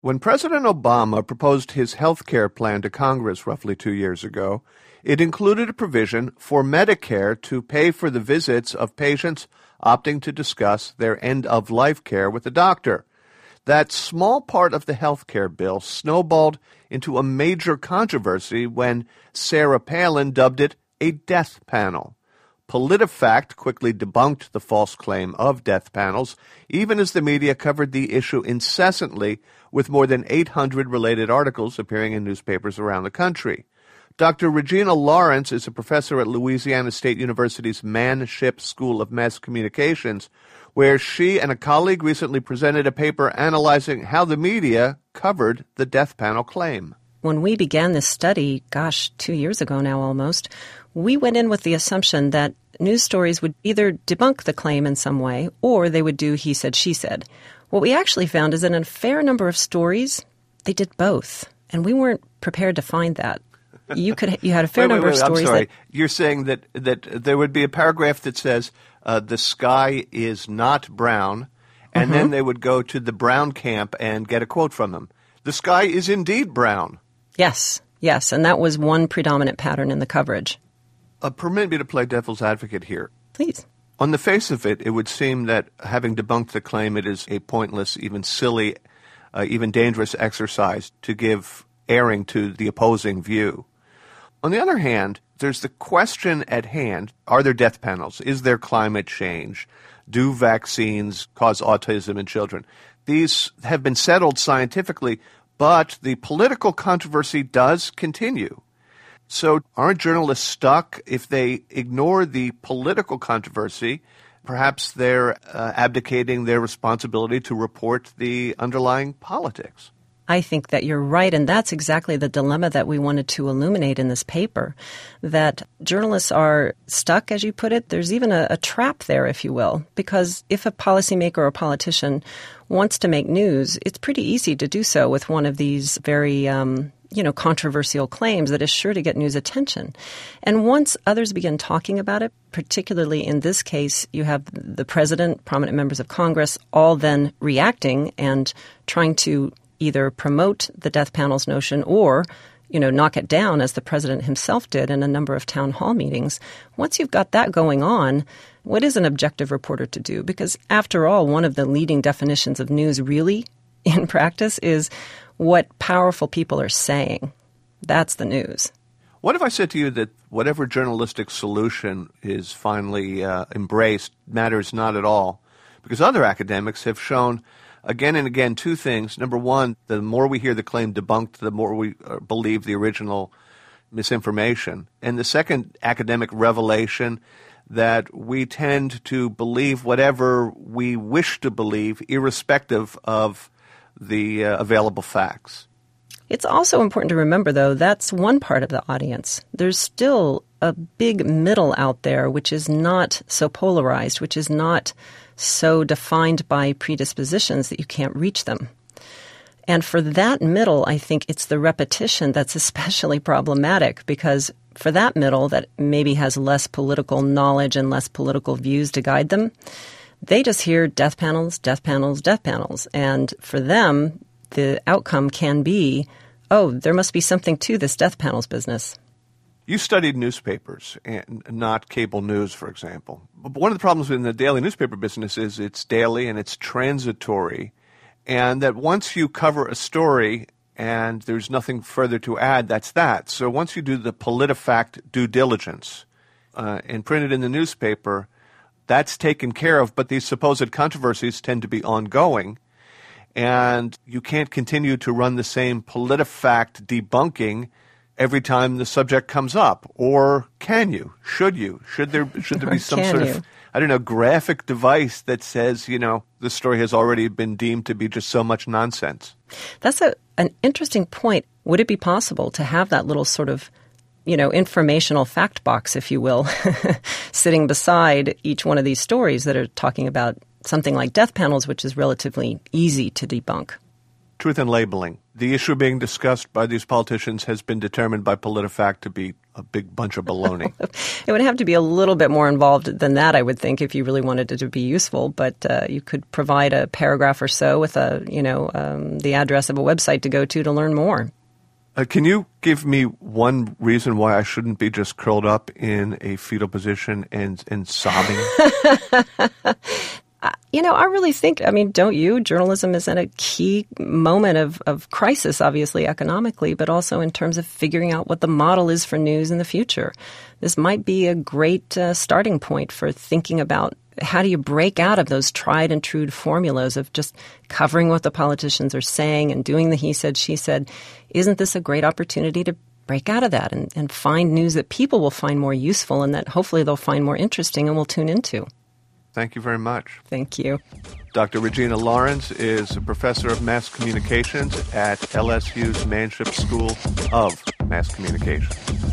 When President Obama proposed his health care plan to Congress roughly 2 years ago, it included a provision for Medicare to pay for the visits of patients opting to discuss their end-of-life care with a doctor. That small part of the health care bill snowballed into a major controversy when Sarah Palin dubbed it a death panel. PolitiFact quickly debunked the false claim of death panels, even as the media covered the issue incessantly with more than 800 related articles appearing in newspapers around the country. Dr. Regina Lawrence is a professor at Louisiana State University's Manship School of Mass Communications, where she and a colleague recently presented a paper analyzing how the media covered the death panel claim. When we began this study, 2 years ago now almost, we went in with the assumption that news stories would either debunk the claim in some way or they would do he said, she said. What we actually found is that in a fair number of stories, they did both. And we weren't prepared to find that. You had a fair number of stories. I'm sorry. You're saying that there would be a paragraph that says the sky is not brown, and then they would go to the Brown camp and get a quote from them. The sky is indeed brown. Yes, and that was one predominant pattern in the coverage. Permit me to play devil's advocate here. Please. On the face of it, it would seem that having debunked the claim, it is a pointless, even silly, even dangerous exercise to give airing to the opposing view. On the other hand, there's the question at hand, are there death panels? Is there climate change? Do vaccines cause autism in children? These have been settled scientifically, but the political controversy does continue. So aren't journalists stuck if they ignore the political controversy? Perhaps they're abdicating their responsibility to report the underlying politics. I think that you're right, and that's exactly the dilemma that we wanted to illuminate in this paper, that journalists are stuck, as you put it. There's even a trap there, if you will, because if a policymaker or a politician wants to make news, it's pretty easy to do so with one of these very controversial claims that is sure to get news attention. And once others begin talking about it, particularly in this case, you have the president, prominent members of Congress, all then reacting and trying to either promote the death panel's notion or, knock it down as the president himself did in a number of town hall meetings. Once you've got that going on, what is an objective reporter to do? Because after all, one of the leading definitions of news really in practice is what powerful people are saying. That's the news. What if I said to you that whatever journalistic solution is finally embraced matters not at all? Because other academics have shown again and again two things. Number one, the more we hear the claim debunked, the more we believe the original misinformation. And the second academic revelation, that we tend to believe whatever we wish to believe, irrespective of the available facts. It's also important to remember, though, that's one part of the audience. There's still a big middle out there which is not so polarized, which is not so defined by predispositions that you can't reach them. And for that middle, I think it's the repetition that's especially problematic, because for that middle that maybe has less political knowledge and less political views to guide them, they just hear death panels, death panels, death panels. And for them, the outcome can be, oh, there must be something to this death panels business. You studied newspapers and not cable news, for example. But one of the problems in the daily newspaper business is it's daily and it's transitory, and that once you cover a story and there's nothing further to add, that's that. So once you do the PolitiFact due diligence and print it in the newspaper, that's taken care of, but these supposed controversies tend to be ongoing, and you can't continue to run the same PolitiFact debunking every time the subject comes up. Or can you? Should you? Should there be some sort of, graphic device that says, the story has already been deemed to be just so much nonsense? That's an interesting point. Would it be possible to have that little sort of informational fact box, if you will, sitting beside each one of these stories that are talking about something like death panels, which is relatively easy to debunk? Truth in labeling. The issue being discussed by these politicians has been determined by PolitiFact to be a big bunch of baloney. It would have to be a little bit more involved than that, I would think, if you really wanted it to be useful. But you could provide a paragraph or so with the address of a website to go to learn more. Can you give me one reason why I shouldn't be just curled up in a fetal position and sobbing? I really think, don't you? Journalism is at a key moment of crisis, obviously, economically, but also in terms of figuring out what the model is for news in the future. This might be a great starting point for thinking about how do you break out of those tried and true formulas of just covering what the politicians are saying and doing the he said, she said. Isn't this a great opportunity to break out of that and find news that people will find more useful and that hopefully they'll find more interesting and will tune into? Thank you very much. Thank you. Dr. Regina Lawrence is a professor of mass communications at LSU's Manship School of Mass Communications.